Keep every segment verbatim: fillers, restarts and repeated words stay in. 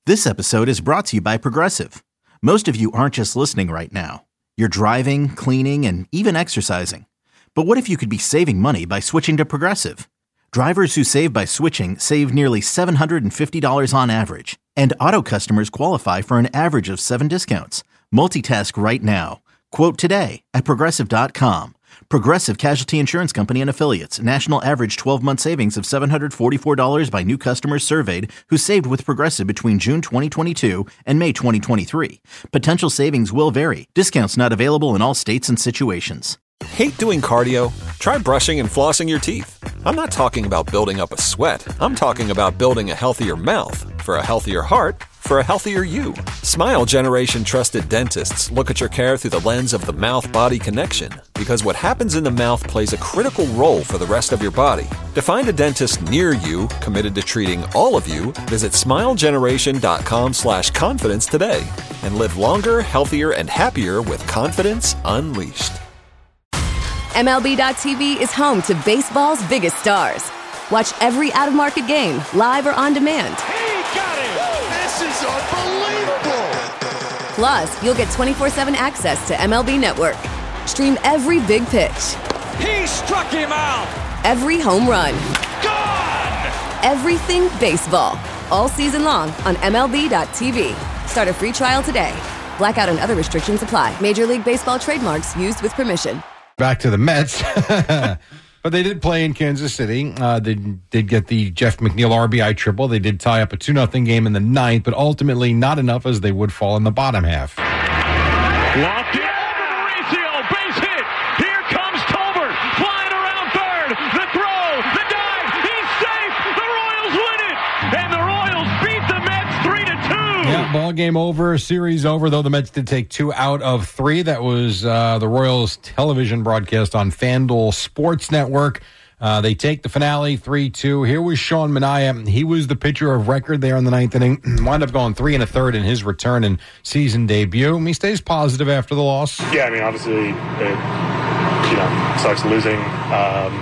This episode is brought to you by Progressive. Most of you aren't just listening right now. You're driving, cleaning, and even exercising. But what if you could be saving money by switching to Progressive? Drivers who save by switching save nearly seven hundred fifty dollars on average. And auto customers qualify for an average of seven discounts. Multitask right now. Quote today at Progressive dot com. Progressive Casualty Insurance Company and Affiliates. National average twelve-month savings of seven hundred forty-four dollars by new customers surveyed who saved with Progressive between June twenty twenty-two and May twenty twenty-three. Potential savings will vary. Discounts not available in all states and situations. Hate doing cardio? Try brushing and flossing your teeth. I'm not talking about building up a sweat. I'm talking about building a healthier mouth. For a healthier heart, for a healthier you. Smile Generation trusted dentists look at your care through the lens of the mouth-body connection, because what happens in the mouth plays a critical role for the rest of your body. To find a dentist near you committed to treating all of you, visit smilegeneration.com slash confidence today and live longer, healthier, and happier with confidence unleashed. M L B dot T V is home to baseball's biggest stars. Watch every out-of-market game, live or on demand. He got it! This is unbelievable! Plus, you'll get twenty-four seven access to M L B Network. Stream every big pitch. He struck him out! Every home run. Gone! Everything baseball. All season long on M L B dot T V. Start a free trial today. Blackout and other restrictions apply. Major League Baseball trademarks used with permission. Back to the Mets. But they did play in Kansas City. Uh, they did get the Jeff McNeil R B I triple. They did tie up a two nothing game in the ninth, but ultimately not enough as they would fall in the bottom half. Lofty over Mauricio, base hit. Here comes Tolbert, flying around third. The throw, the dive, he's safe. The Royals win it, and the Royals beat the Mets three to two. Yeah, ball game over, series over, though the Mets did take two out of three. That was uh, the Royals television broadcast on FanDuel Sports Network. Uh, they take the finale three two. Here was Sean Manaea. He was the pitcher of record there in the ninth inning. Wound up going three and a third in his return and season debut. He stays positive after the loss. Yeah, I mean, obviously, it, you know, sucks losing. Um,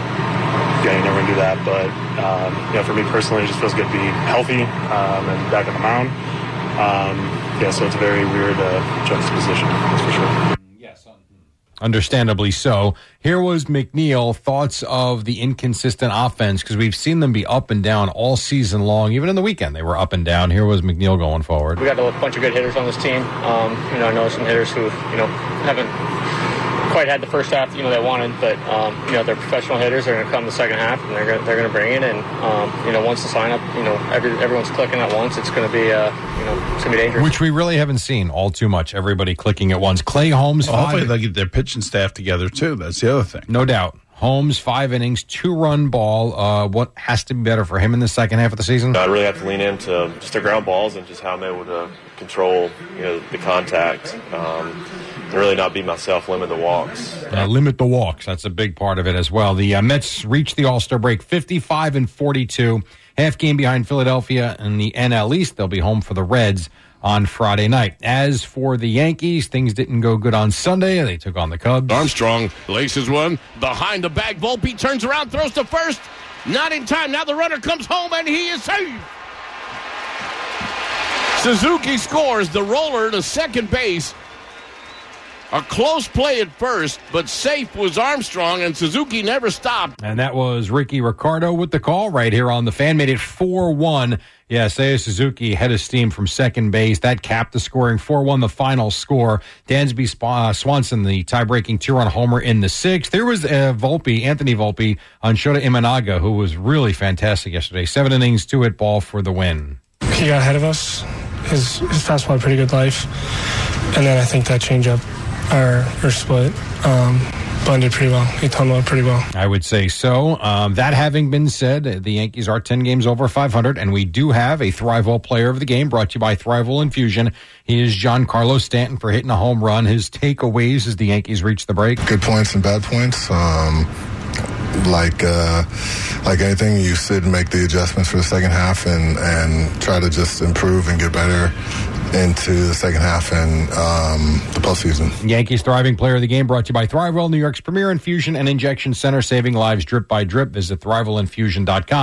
yeah, you never going to do that. But, um, you know, for me personally, it just feels good to be healthy um, and back on the mound. Um, yeah, so it's a very weird uh, juxtaposition, that's for sure. Yes, understandably so. Here was McNeil, thoughts of the inconsistent offense, because we've seen them be up and down all season long. Even in the weekend, they were up and down. Here was McNeil going forward. We got a bunch of good hitters on this team. Um, you know, I know some hitters who, you know, haven't quite had the first half, you know, they wanted, but, um, you know, they're professional hitters. They're going to come the second half, and they're going they're going to bring it. And, um, you know, once the sign up, you know, every, everyone's clicking at once, it's going to be, uh, you know, it's going to be dangerous. Which we really haven't seen all too much, everybody clicking at once. Clay Holmes. Well, hopefully they get their pitching staff together, too. That's the other thing. No doubt. Holmes, five innings, two-run ball. Uh, what has to be better for him in the second half of the season? I really have to lean into just the ground balls and just how I'm able to control, you know, the contact. Um, and really not be myself, limit the walks. Uh, limit the walks. That's a big part of it as well. The uh, Mets reached the All-Star break fifty-five and forty-two, half game behind Philadelphia in the N L East. They'll be home for the Reds on Friday night. As for the Yankees, things didn't go good on Sunday. They took on the Cubs. Armstrong laces one behind the bag. Volpe turns around, throws to first. Not in time. Now the runner comes home, and he is safe. Suzuki scores. The roller to second base. A close play at first, but safe was Armstrong, and Suzuki never stopped. And that was Ricky Ricardo with the call right here on the Fan. Made it four one. Yeah, Seiya Suzuki head of steam from second base. That capped the scoring. four one the final score. Dansby Swanson, the tie-breaking two-run homer in the sixth. There was uh, Volpe, Anthony Volpe, on Shota Imanaga, who was really fantastic yesterday. Seven innings, two-hit ball for the win. He got ahead of us. His, his fastball had a pretty good life. And then I think that changeup, Or, or split, um, blended pretty well. He tumbled pretty well. I would say so. Um, that having been said, the Yankees are ten games over five hundred, and we do have a Thrival player of the game brought to you by Thrival Infusion. He is Giancarlo Stanton for hitting a home run. His takeaways as the Yankees reach the break. Good points and bad points. Um, like uh, like anything, you sit and make the adjustments for the second half and, and try to just improve and get better into the second half and um, the postseason. Yankees Thriving Player of the Game brought to you by Thrival, New York's premier infusion and injection center, saving lives drip by drip. Visit thrival infusion dot com.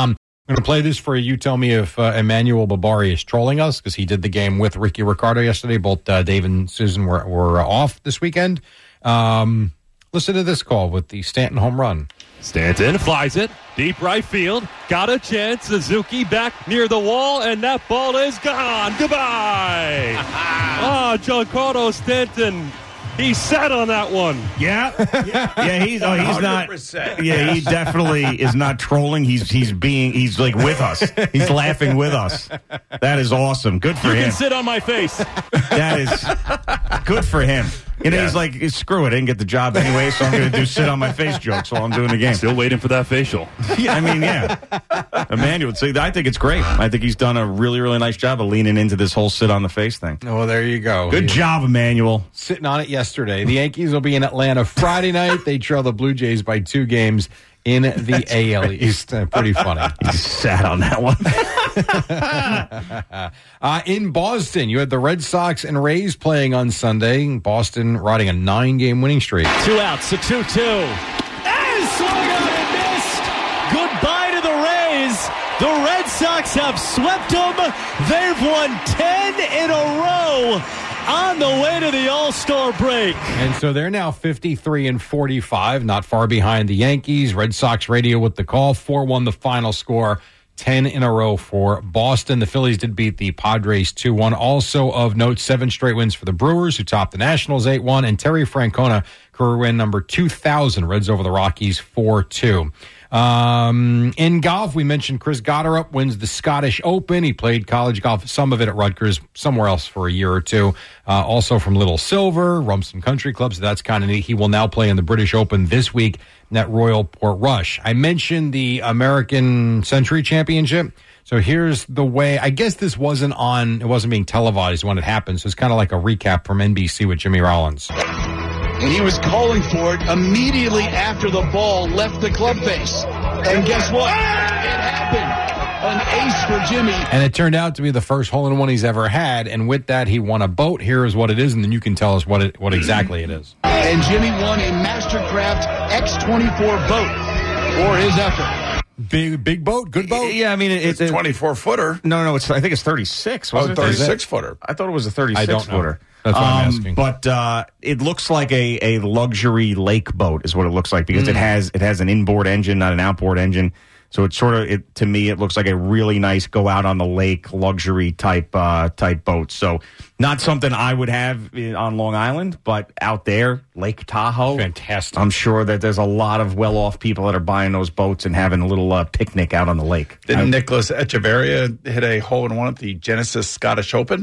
I'm going to play this for you. You tell me if uh, Emmanuel Barbari is trolling us, because he did the game with Ricky Ricardo yesterday. Both uh, Dave and Susan were, were uh, off this weekend. Um, listen to this call with the Stanton home run. Stanton flies it, deep right field. Got a chance. Suzuki back near the wall, and that ball is gone. Goodbye. Ah, Giancarlo Stanton. He sat on that one. Yeah, yeah. He's oh, he's not. Yeah, he definitely is not trolling. He's he's being he's like with us. He's laughing with us. That is awesome. Good for you him. You can sit on my face. That is good for him. You know, yeah. He's like, screw it. I didn't get the job anyway, so I'm going to do sit on my face jokes while I'm doing the game. Still waiting for that facial. Yeah, I mean, yeah. Emmanuel, see, I think it's great. I think he's done a really, really nice job of leaning into this whole sit on the face thing. Oh, there you go. Good he's job, Emmanuel. Sitting on it yesterday. The Yankees will be in Atlanta Friday night. They trail the Blue Jays by two games in the That's A L right. East. Uh, pretty funny. He sat on that one. uh, in Boston, you had the Red Sox and Rays playing on Sunday. Boston riding a nine-game winning streak. Two outs, a two two. And swung out and missed. Goodbye to the Rays. The Red Sox have swept them. They've won ten in a row on the way to the All-Star break. And so they're now fifty-three and forty-five, not far behind the Yankees. Red Sox radio with the call. four one the final score. ten in a row for Boston. The Phillies did beat the Padres two one. Also of note, seven straight wins for the Brewers, who topped the Nationals eight one. And Terry Francona, career win number two thousand. Reds over the Rockies four two. Um, in golf, we mentioned Chris Gotterup wins the Scottish Open. He played college golf, some of it at Rutgers, somewhere else for a year or two. Uh, also from Little Silver, Rumson Country Club, so that's kind of neat. He will now play in the British Open this week at Royal Portrush. I mentioned the American Century Championship. So here's the way, I guess this wasn't on, it wasn't being televised when it happened, so it's kind of like a recap from N B C with Jimmy Rollins. And he was calling for it immediately after the ball left the club face. And guess what? It happened. An ace for Jimmy. And it turned out to be the first hole-in-one he's ever had. And with that, he won a boat. Here is what it is, and then you can tell us what it, what exactly it is. And Jimmy won a Mastercraft X twenty-four boat for his effort. Big big boat, good boat. Yeah, I mean it, it's a twenty-four footer. No, no, it's I think it's thirty-six. Oh, thirty-six footer. I thought it was a thirty-six footer. That's what um, I'm asking. But uh, it looks like a, a luxury lake boat is what it looks like because mm. it has it has an inboard engine, not an outboard engine. So it's sort of it, to me, it looks like a really nice go out on the lake luxury type uh, type boat. So not something I would have in, on Long Island, but out there, Lake Tahoe, fantastic. I'm sure that there's a lot of well off people that are buying those boats and having a little uh, picnic out on the lake. Did Nicholas Echeverria hit a hole in one at the Genesis Scottish Open?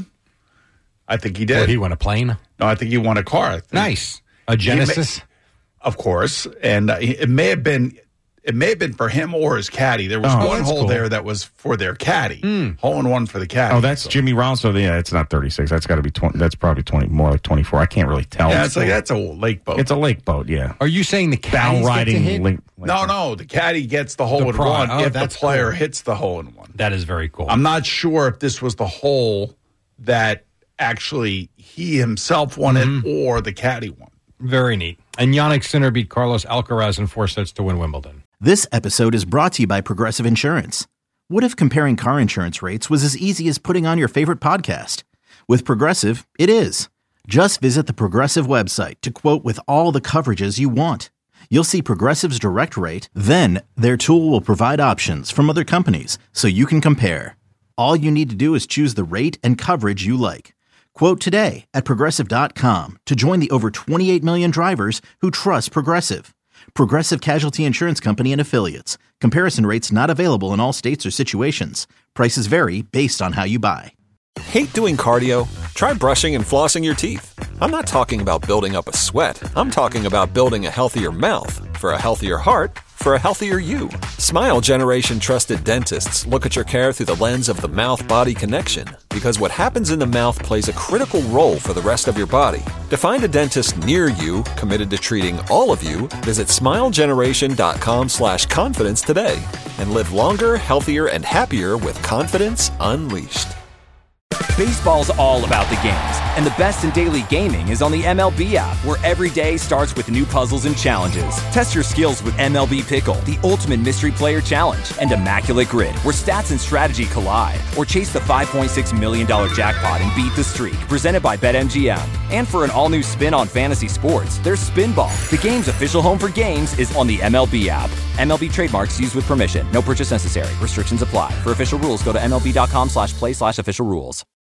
I think he did. Well, he won a plane? No, I think he won a car. Nice. A Genesis? May, of course. And uh, it may have been it may have been for him or his caddy. There was oh, one hole cool. there that was for their caddy. Mm. Hole in one for the caddy. Oh, that's so. Jimmy Rollins. So yeah, it's not thirty-six. That's got to be twenty. That's probably twenty, more like twenty-four. I can't really tell. Yeah, it's like that's a lake boat. It's a lake boat, yeah. Are you saying the caddy riding hit? Lake, no, no, the caddy gets the hole the in pro- one oh, if the player cool. hits the hole in one. That is very cool. I'm not sure if this was the hole that actually he himself won mm-hmm. it or the caddy won. Very neat. And Yannick Sinner beat Carlos Alcaraz in four sets to win Wimbledon. This episode is brought to you by Progressive Insurance. What if comparing car insurance rates was as easy as putting on your favorite podcast? With Progressive, it is. Just visit the Progressive website to quote with all the coverages you want. You'll see Progressive's direct rate, then their tool will provide options from other companies so you can compare. All you need to do is choose the rate and coverage you like. Quote today at Progressive dot com to join the over twenty-eight million drivers who trust Progressive. Progressive Casualty Insurance Company and Affiliates. Comparison rates not available in all states or situations. Prices vary based on how you buy. Hate doing cardio? Try brushing and flossing your teeth. I'm not talking about building up a sweat. I'm talking about building a healthier mouth. For a healthier heart, for a healthier you. Smile Generation trusted dentists look at your care through the lens of the mouth-body connection, because what happens in the mouth plays a critical role for the rest of your body. To find a dentist near you committed to treating all of you, visit smilegeneration.com slash confidence today and live longer, healthier, and happier with confidence unleashed. Baseball's all about the games, And the best in daily gaming is on the M L B app, where every day starts with new puzzles and challenges. Test your skills with M L B Pickle, the ultimate mystery player challenge, and Immaculate Grid, where stats and strategy collide. Or chase the five point six million dollars jackpot and beat the streak, presented by BetMGM. And for an all-new spin on fantasy sports, there's Spinball. The game's official home for games is on the M L B app. M L B trademarks used with permission. No purchase necessary. Restrictions apply. For official rules, go to M L B dot com slash play slash official rules.